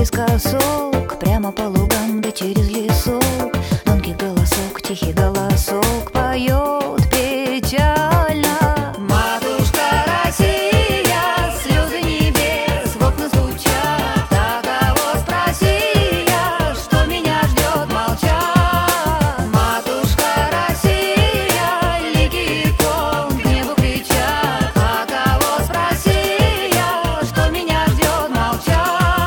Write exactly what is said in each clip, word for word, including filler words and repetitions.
наискосок, прямо по лугам да через лесок. Тонкий голосок, тихий голосок поет печально. Матушка Россия, слезы небес в окна стучат. А кого спроси я, что меня ждет, молчат. Матушка Россия, лики икон к небу кричат. А кого спроси я, что меня ждет, молчат.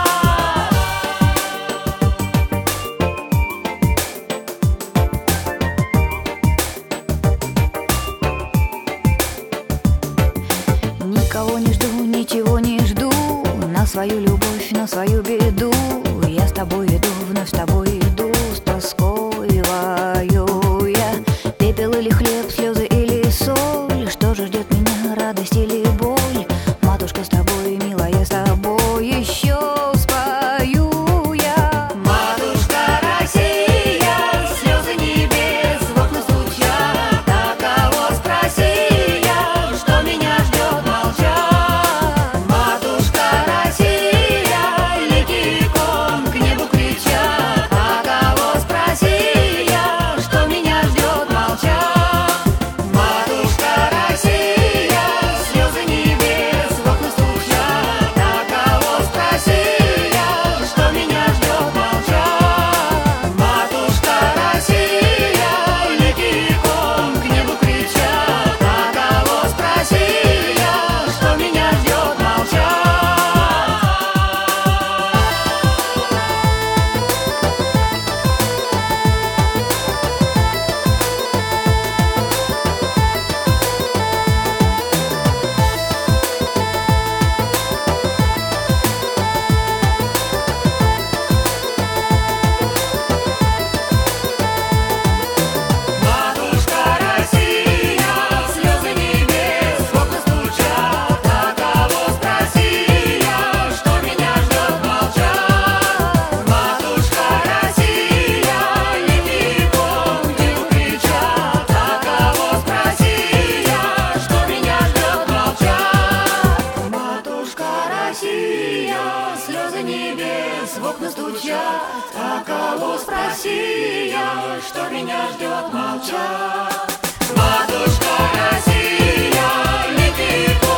Никого не жду, ничего не жду, на свою любовь, на свою беду. Я с тобой иду, вновь с тобой иду, с тоской воюя. Пепел или хлеб, слезы или соль, что же ждет меня, радость или боль? Матушка, с тобой, милая, с тобой еще спою я. Матушка Россия, слезы небес в окна стучат. А кого спроси я, что меня ждет, молчат. Матушка Россия, лики икон к небу кричат. А кого спроси я, что меня ждет, молчат. Матушка Россия, слезы небес в окна стучат. А кого спроси я, что меня ждет, молчат. Матушка Россия, лики икон к небу кричат. А кого спроси я, что меня ждет, молчат. Матушка Россия, слезы небес в окна стучат. А кого спроси я, что меня ждет, молчат. Матушка Россия, лики икон к небу кричат. А кого спроси я, что меня ждет, молчат. Матушка Россия, слезы небес в окна стучат. А кого спроси я, что меня ждет, молчат. Матушка Россия, лики икон